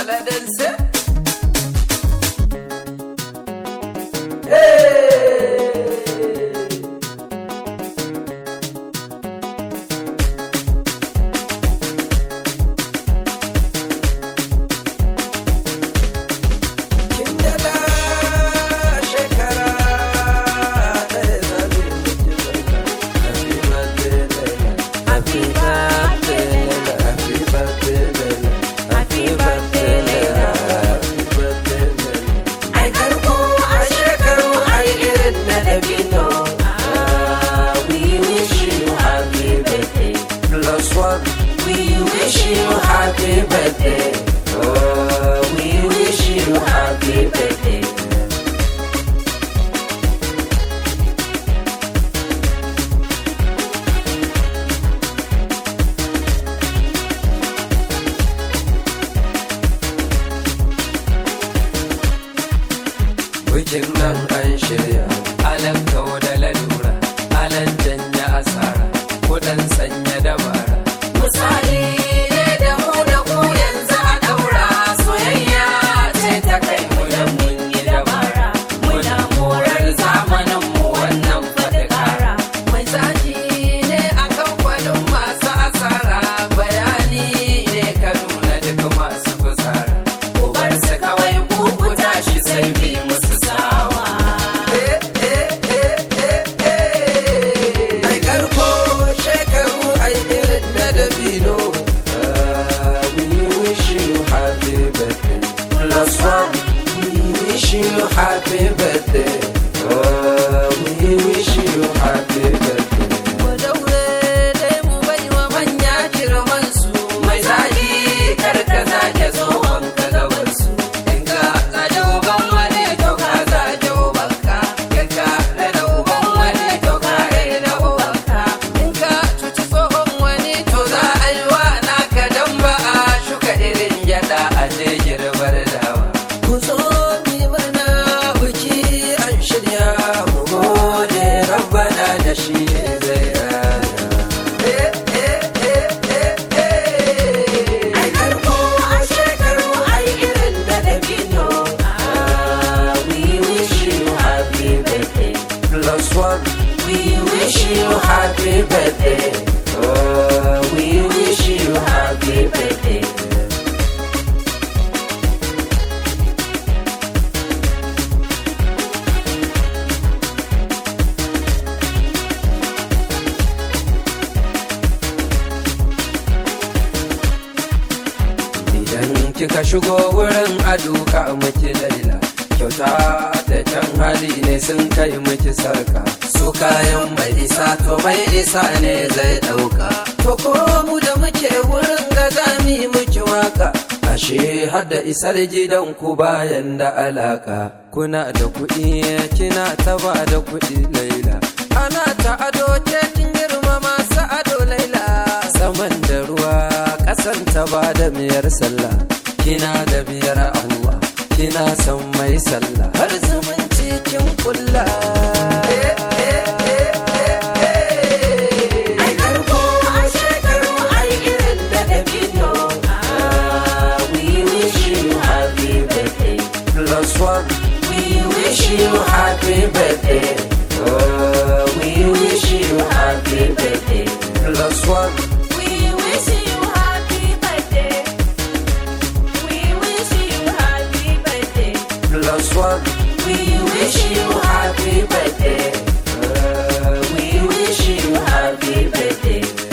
la danse. We wish you happy birthday. Oh, we wish you happy birthday. Bikin nan an shirya, alan kawo da lalura, alan janya asara, kudan sanya dabara. Misali ne da mu da ku yanzu a daura, soyayya ce ta kai mu da mun yi dabara. Muna morar zamanin mu wannan fadakara. Mai zaji ne a kamfanin masu asara, bayani ne ka nuna duk masu fusara. Ku bar su kawai ku tashi sai bi musu sawa. Ai karko shekaru ai irin na dabino. We wish you happy birthday. Plus one, we wish you happy birthday. We wish you happy birthday. Mu daure dai mu bai wa manya girman su. Mai zagi karka zage tsohon ka gaban su. In ka zage uban wani to ka zage ubanka. In ka rena uban wani to ka rena ubanka. In ka cuci tsohon wani to za a yi wa naka dan ba a shuka irin gyada a je girbar dawa. Ku zo mi murna biki an shirya mu gode rabbana da shi ne zai rana. Ai karko a shekaru ai irin da dabino. We wish you happy birthday. Plus one, we wish you happy birthday. We wish you happy birthday. Idan kika shigo wurin aduka miki laila, kyauta da kyan hali ne sun kai miki sarka. Su kayan mai isa to mai isa ne zai dauka. To ko mu da muke wurin ga zami miki waka. Ashe har da isar gidan ku bayan da alaka. Kuna da kuɗi kina ta ba da kuɗi laila. Ana ta ado ke kin girma masu ado laila. Saman da ruwa ƙasan ta ba da miyar sallah. Kina da biyar Allah, kina son mai sallah. Har zumunci kin kulla. Ai karko a shekaru ai irin da dabino. We wish you happy birthday. Plus one, we wish you happy birthday. We wish you happy birthday. Plus one, we wish you happy birthday. We wish you happy birthday. Plus one, we wish you happy birthday. We wish you happy birthday.